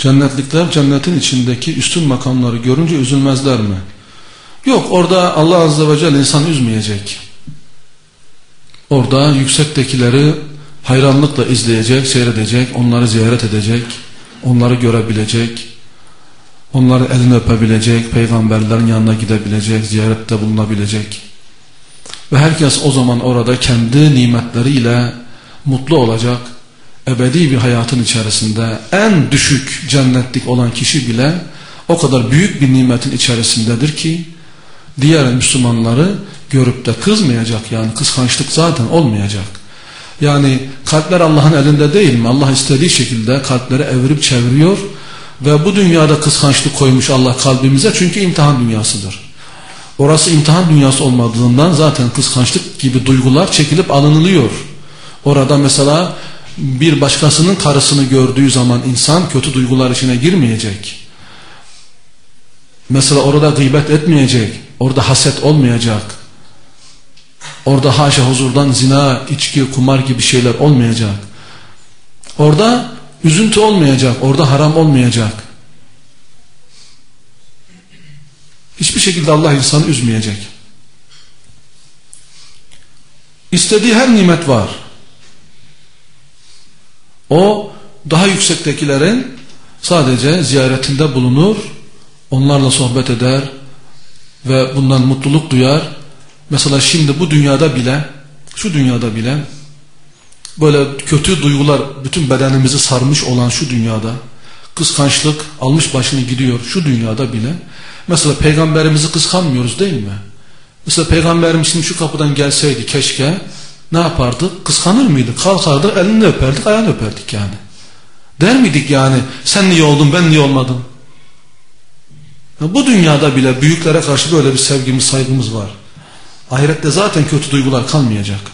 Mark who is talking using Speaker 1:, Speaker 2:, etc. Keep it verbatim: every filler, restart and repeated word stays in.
Speaker 1: Cennetlikler cennetin içindeki üstün makamları görünce üzülmezler mi? Yok, orada Allah Azze ve Celle insanı üzmeyecek. Orada yüksektekileri hayranlıkla izleyecek, seyredecek, onları ziyaret edecek, onları görebilecek, onları elini öpebilecek, peygamberlerin yanına gidebilecek, ziyarette bulunabilecek. Ve herkes o zaman orada kendi nimetleriyle mutlu olacak. Ebedi bir hayatın içerisinde en düşük cennetlik olan kişi bile o kadar büyük bir nimetin içerisindedir ki diğer Müslümanları görüp de kızmayacak, yani kıskançlık zaten olmayacak. Yani kalpler Allah'ın elinde değil mi? Allah istediği şekilde kalpleri evirip çeviriyor ve bu dünyada kıskançlık koymuş Allah kalbimize, çünkü imtihan dünyasıdır. Orası imtihan dünyası olmadığından zaten kıskançlık gibi duygular çekilip alınılıyor. Orada mesela bir başkasının karısını gördüğü zaman insan kötü duygular içine girmeyecek. Mesela orada gıybet etmeyecek, orada haset olmayacak, orada haşa huzurdan zina, içki, kumar gibi şeyler olmayacak. Orada üzüntü olmayacak, orada haram olmayacak. Hiçbir şekilde Allah insanı üzmeyecek. İstediği her nimet var. O daha yüksektekilerin sadece ziyaretinde bulunur, onlarla sohbet eder ve bundan mutluluk duyar. Mesela şimdi bu dünyada bile, şu dünyada bile böyle kötü duygular bütün bedenimizi sarmış olan şu dünyada, kıskançlık almış başını gidiyor şu dünyada bile. Mesela peygamberimizi kıskanmıyoruz değil mi? Mesela peygamberimiz şimdi şu kapıdan gelseydi keşke, ne yapardık? Kıskanır mıydık? Kalkardık, elini öperdik, ayağını öperdik yani. Der miydik yani sen niye oldun, ben niye olmadım? Bu dünyada bile büyüklere karşı böyle bir sevgimiz, saygımız var. Ahirette zaten kötü duygular kalmayacak.